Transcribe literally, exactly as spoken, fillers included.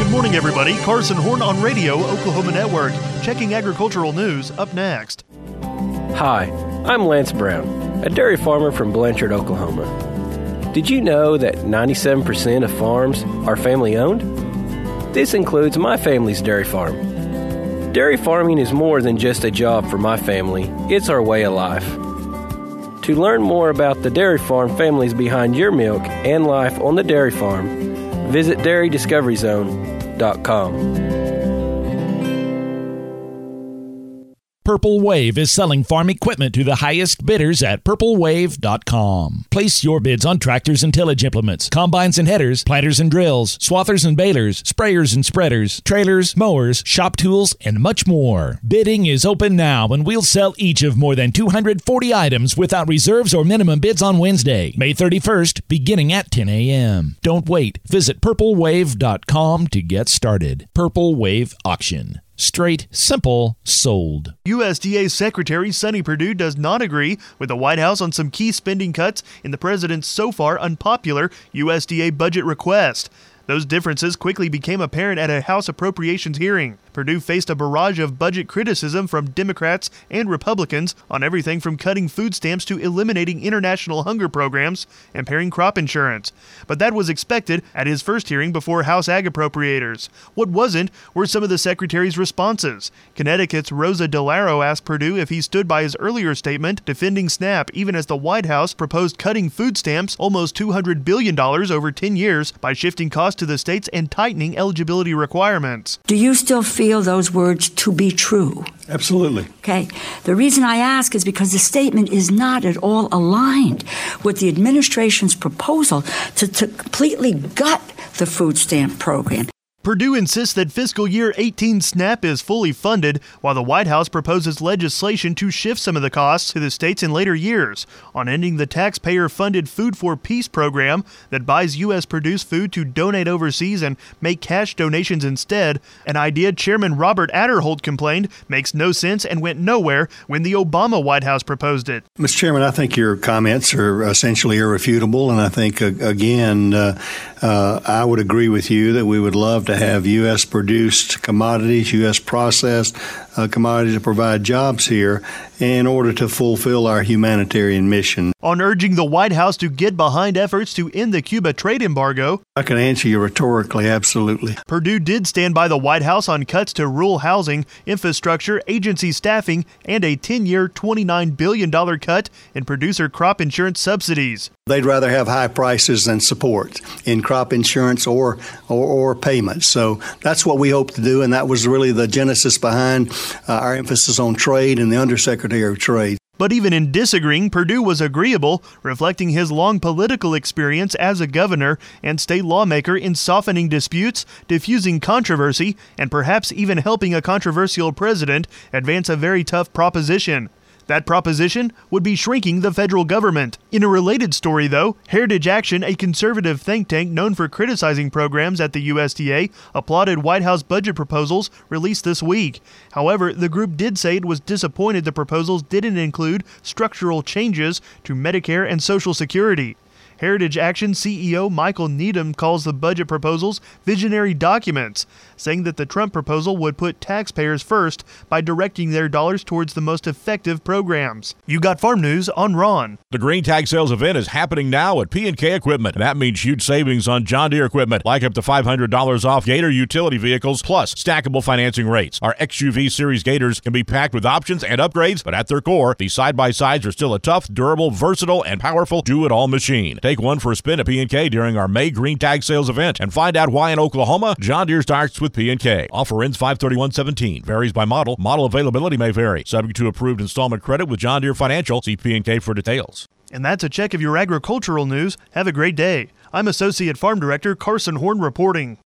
Good morning, everybody. Carson Horn on Radio, Oklahoma Network. Checking agricultural news up next. Hi, I'm Lance Brown, a dairy farmer from Blanchard, Oklahoma. Did you know that ninety-seven percent of farms are family-owned? This includes my family's dairy farm. Dairy farming is more than just a job for my family. It's our way of life. To learn more about the dairy farm families behind your milk and life on the dairy farm, visit dairy discovery zone dot com. Purple Wave is selling farm equipment to the highest bidders at purple wave dot com. Place your bids on tractors and tillage implements, combines and headers, planters and drills, swathers and balers, sprayers and spreaders, trailers, mowers, shop tools, and much more. Bidding is open now, and we'll sell each of more than two hundred forty items without reserves or minimum bids on Wednesday, May thirty-first, beginning at ten a.m. Don't wait. Visit purple wave dot com to get started. Purple Wave Auction. Straight, simple, sold. U S D A Secretary Sonny Perdue does not agree with the White House on some key spending cuts in the president's so far unpopular U S D A budget request. Those differences quickly became apparent at a House Appropriations hearing. Perdue faced a barrage of budget criticism from Democrats and Republicans on everything from cutting food stamps to eliminating international hunger programs and paring crop insurance. But that was expected at his first hearing before House Ag Appropriators. What wasn't were some of the Secretary's responses. Connecticut's Rosa DeLauro asked Perdue if he stood by his earlier statement defending SNAP even as the White House proposed cutting food stamps almost two hundred billion dollars over ten years by shifting costs to the states and tightening eligibility requirements. Do you still feel those words to be true? Absolutely. Okay. The reason I ask is because the statement is not at all aligned with the administration's proposal to, to completely gut the food stamp program. Perdue insists that fiscal year eighteen SNAP is fully funded, while the White House proposes legislation to shift some of the costs to the states in later years on ending the taxpayer-funded Food for Peace program that buys U S-produced food to donate overseas and make cash donations instead, an idea Chairman Robert Aderholt complained makes no sense and went nowhere when the Obama White House proposed it. Mister Chairman, I think your comments are essentially irrefutable, and I think, uh, again, uh, uh, I would agree with you that we would love to have U S-produced commodities, U S-processed uh, commodities to provide jobs here in order to fulfill our humanitarian mission. On urging the White House to get behind efforts to end the Cuba trade embargo, I can answer you rhetorically, absolutely. Perdue did stand by the White House on cuts to rural housing, infrastructure, agency staffing, and a ten-year, twenty-nine billion dollars cut in producer crop insurance subsidies. They'd rather have high prices than support in crop insurance or, or or payments. So that's what we hope to do, and that was really the genesis behind uh, our emphasis on trade and the Undersecretary of Trade. But even in disagreeing, Perdue was agreeable, reflecting his long political experience as a governor and state lawmaker in softening disputes, diffusing controversy, and perhaps even helping a controversial president advance a very tough proposition. That proposition would be shrinking the federal government. In a related story, though, Heritage Action, a conservative think tank known for criticizing programs at the U S D A, applauded White House budget proposals released this week. However, the group did say it was disappointed the proposals didn't include structural changes to Medicare and Social Security. Heritage Action C E O Michael Needham calls the budget proposals visionary documents, saying that the Trump proposal would put taxpayers first by directing their dollars towards the most effective programs. You got farm news on Ron. The Green Tag Sales event is happening now at P and K Equipment. That means huge savings on John Deere equipment, like up to five hundred dollars off Gator utility vehicles, plus stackable financing rates. Our X U V series Gators can be packed with options and upgrades, but at their core, these side-by-sides are still a tough, durable, versatile, and powerful do-it-all machine. Take one for a spin at P and K during our May Green Tag Sales event and find out why in Oklahoma, John Deere starts with P and K. Offer ends five thirty-one seventeen. Varies by model. Model availability may vary. Subject to approved installment credit with John Deere Financial. See P and K for details. And that's a check of your agricultural news. Have a great day. I'm Associate Farm Director Carson Horn reporting.